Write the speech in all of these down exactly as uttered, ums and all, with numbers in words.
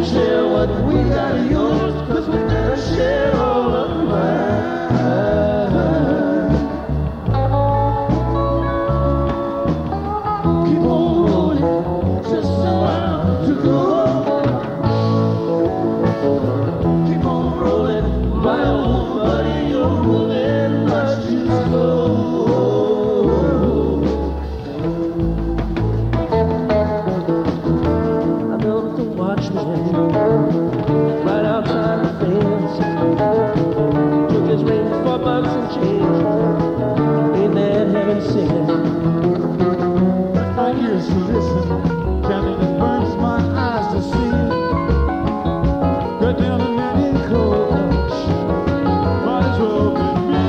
share what we got of yours, cause we gotta share all of mine. Keep on rolling, just a while to go. Keep on rolling, my old buddy, you're moving much too slow. I built the watchman right outside the fence. Took his ring for bucks and change. Ain't that heaven sent? My ears to listen, Johnny, that burns my eyes to see. Right down in that cold touch, might as well be me.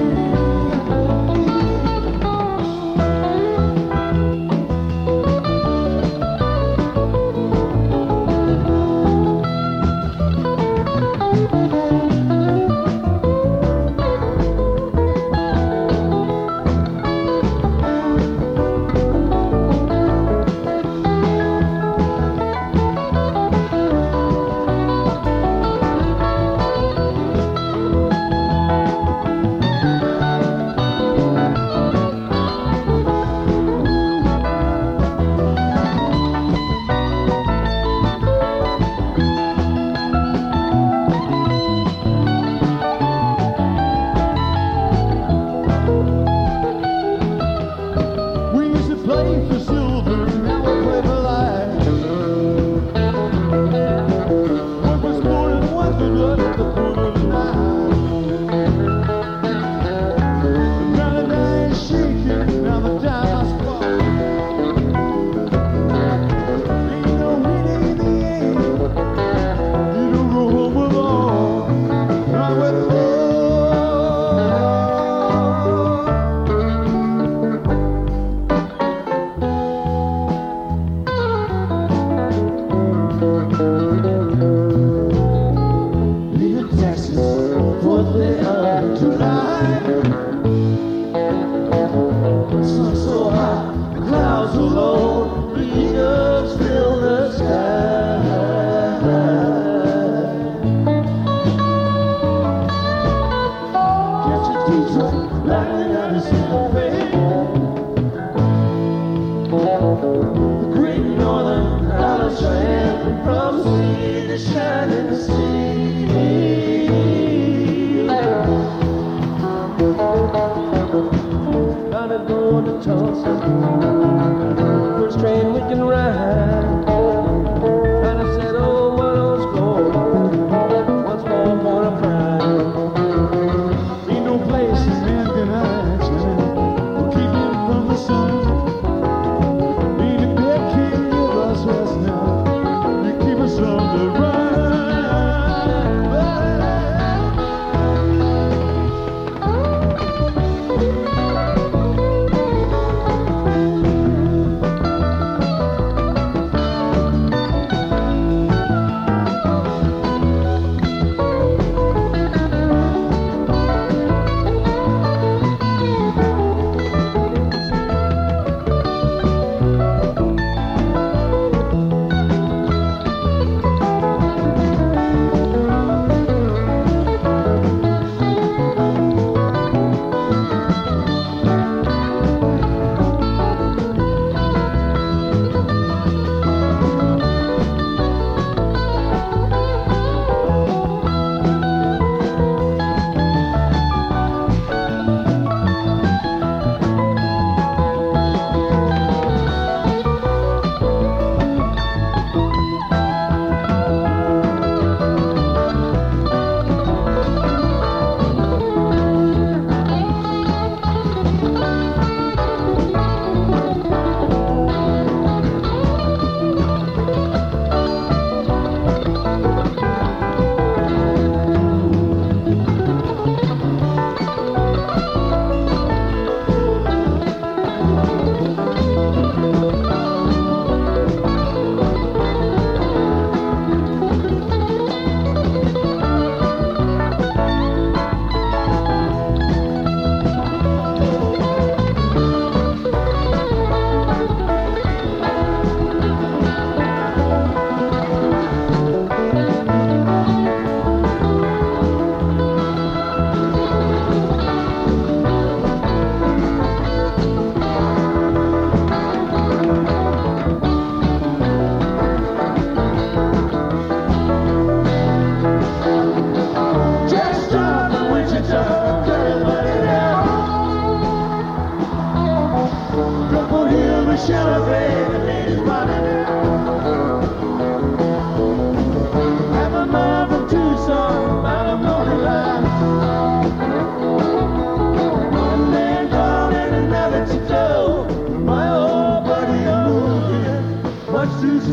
We used to play for silver, now we play for life. One was more than one for blood at the point of the knife. Now the die is shaking, now the die must fall. Ain't no winning in the end. You don't go home alone, not with love. Leave Texas for they are tonight. The sun's so hot, the clouds so low, the eagles fill the sky. Catch a Detroit, lightning out of Santa Fe. The great northern island Cheyenne, from sea to shining sea. Gotta go to Tulsa, first train we can ride. Gotta settle one of those gold, once more for a pride. Ain't no place a man can hide, will keep him from the sun. Ain't a bed can't give us rest now, you keep us on the run.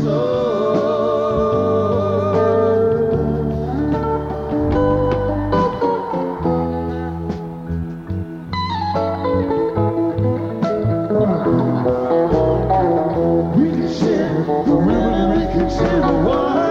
We can share the river, we can share the water.